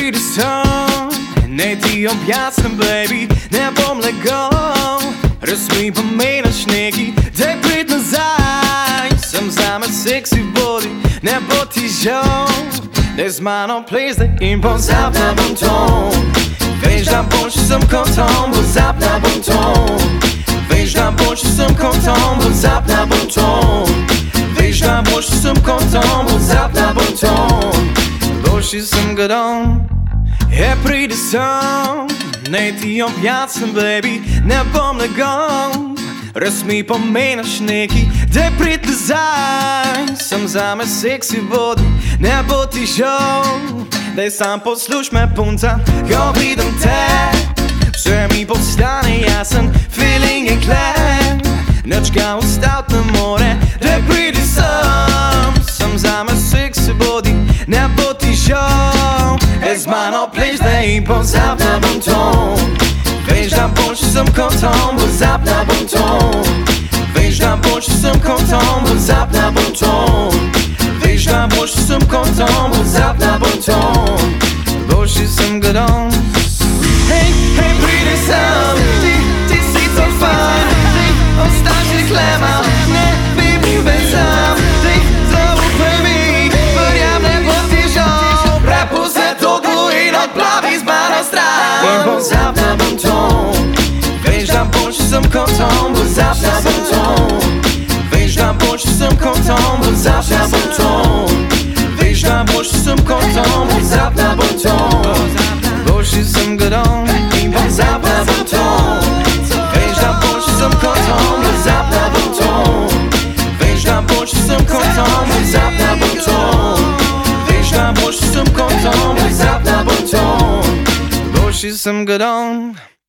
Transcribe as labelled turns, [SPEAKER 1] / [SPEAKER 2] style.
[SPEAKER 1] pride son, nej ti objasnim baby, ne bom legal. Razmi pa meniš neki, daj prid nazaj. Sem zame seksi body, ne bo ti žal. Daj z mano plezaj in pozabna bom ton. Veš da boljši sem kot Tom, pozabna bom ton. Veš da boljši sem kot Tom, pozabna bom ton. Veš da boljši sem kot Tom, pozabna bom ton. Boljši sem kot on. Pridi sem, nej ti objasnim baby, ne bom legal. Razmi pomeniš neki, daj prid nazaj. Sem zame seksi body, ne bo ti žal. Daj sam posluš me punca, ko vidim te. Vse mi postane jasen, feeling je klep. Nič ga ustavit ne more, daj pridi sem. Sem zame seksi body, ne bo ti žal. Z mano plezaj in pozabna bom ton. Veš da boljši sem kot Tom, pozabna bom ton. Veš da boljši sem kot Tom, pozabna bom ton. Veš da boljši sem kot Tom, pozabna bom ton. Boljši sem kot on. Hej, hej, pridi sem, ti si to fajn. Ti ostaši klema, ne bi bil več sam. Ti zaupaj mi, verjam ne bo ti žal. Prepusti toku in odplavi z mano stran. In pozabna bom ton. Veš da boljši sem kot Tom, pozabna bom ton. Veš da boljši sem kot Tom, pozabna bom ton. Veš da boljši sem kot Tom, pozabna bom ton. Boljši sem kot on in pozabna bom ton. Veš da boljši sem kot Tom, pozabna bom ton. Veš da boljši sem kot Tom, pozabna bom ton. Veš da boljši sem kot Tom, pozabna bom ton. Boljši sem kot on.